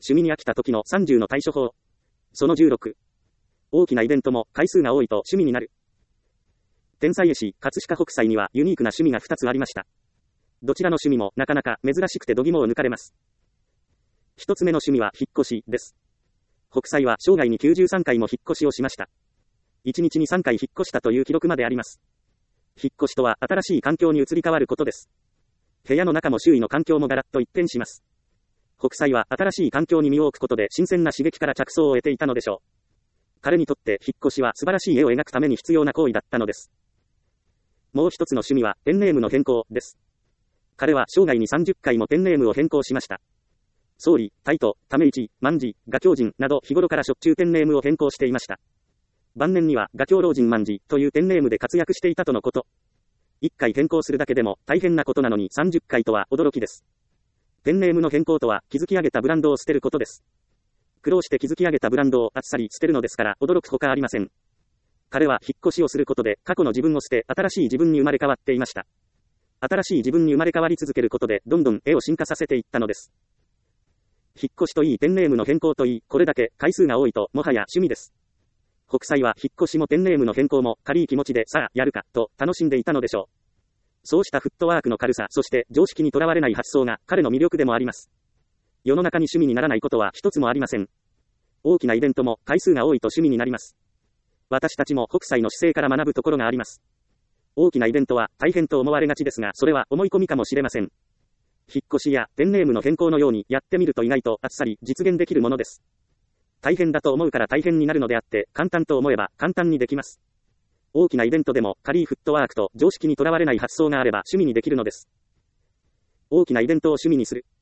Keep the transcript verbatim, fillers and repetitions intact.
趣味に飽きた時のさんじゅうの対処法。そのじゅうろく。大きなイベントも回数が多いと趣味になる。天才絵師、葛飾北斎にはユニークな趣味がふたつありました。どちらの趣味もなかなか珍しくて度肝を抜かれます。一つ目の趣味は引っ越しです。北斎は生涯にきゅうじゅうさんかいも引っ越しをしました。いちにちにさんかい引っ越したという記録まであります。引っ越しとは新しい環境に移り変わることです。部屋の中も周囲の環境もガラッと一変します。北斎は新しい環境に身を置くことで新鮮な刺激から着想を得ていたのでしょう。彼にとって引っ越しは素晴らしい絵を描くために必要な行為だったのです。もう一つの趣味はペンネームの変更です。彼は生涯にさんじゅっかいもペンネームを変更しました。総理、タイト、ため一、万事、画狂人など日頃からしょっちゅうペンネームを変更していました。晩年には画狂老人万事というペンネームで活躍していたとのこと。いっかい変更するだけでも大変なことなのにさんじゅっかいとは驚きです。ペンネームの変更とは築き上げたブランドを捨てることです。苦労して築き上げたブランドをあっさり捨てるのですから驚くほかありません。彼は引っ越しをすることで過去の自分を捨て新しい自分に生まれ変わっていました。新しい自分に生まれ変わり続けることでどんどん絵を進化させていったのです。引っ越しといいペンネームの変更といい、これだけ回数が多いともはや趣味です。北斎は引っ越しもペンネームの変更も軽い気持ちでさあやるかと楽しんでいたのでしょう。そうしたフットワークの軽さ、そして常識にとらわれない発想が彼の魅力でもあります。世の中に趣味にならないことは一つもありません。大きなイベントも回数が多いと趣味になります。私たちも北斎の姿勢から学ぶところがあります。大きなイベントは大変と思われがちですが、それは思い込みかもしれません。引っ越しやペンネームの変更のようにやってみると意外とあっさり実現できるものです。大変だと思うから大変になるのであって、簡単と思えば簡単にできます。大きなイベントでも軽いフットワークと常識にとらわれない発想があれば趣味にできるのです。大きなイベントを趣味にする。